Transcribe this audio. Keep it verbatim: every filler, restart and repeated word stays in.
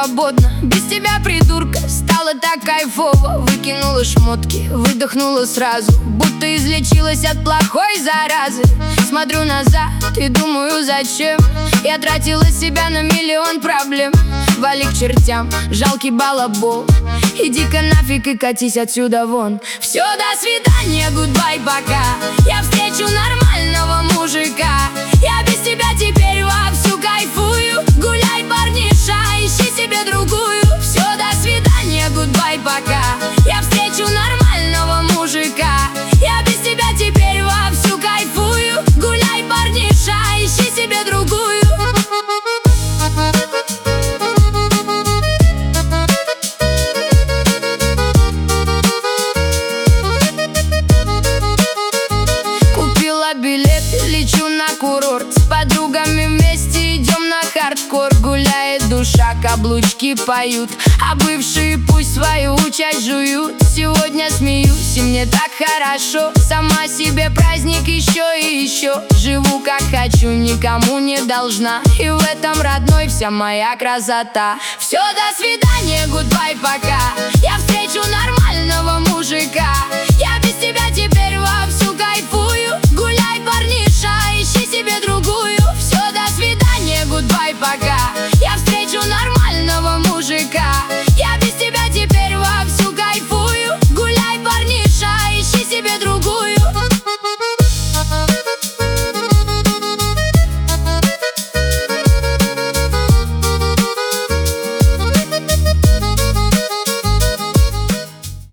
свободно. Без тебя, придурка, стало так кайфово. Выкинула шмотки, выдохнула сразу, будто излечилась от плохой заразы. Смотрю назад и думаю, зачем я тратила себя на миллион проблем. Вали к чертям, жалкий балабол, иди-ка нафиг и катись отсюда вон. Все, до свидания, гудбай, пока. Я встречу нормального мужика. Я без тебя теперь вовсю кайфую. Гуляй, парниша, ищи себе другую. Все, до свидания, гудбай, пока. Я встречу нормального мужика. Я без тебя теперь вовсю кайфую. Гуляй, парниша, ищи себе другую. Билет, лечу на курорт. С подругами вместе идем на хардкор. Гуляет душа, каблучки поют, а бывшие пусть свою часть жуют. Сегодня смеюсь, и мне так хорошо. Сама себе праздник еще и еще. Живу как хочу, никому не должна. И в этом, родной, вся моя красота. Все, до свидания, гудбай, пока.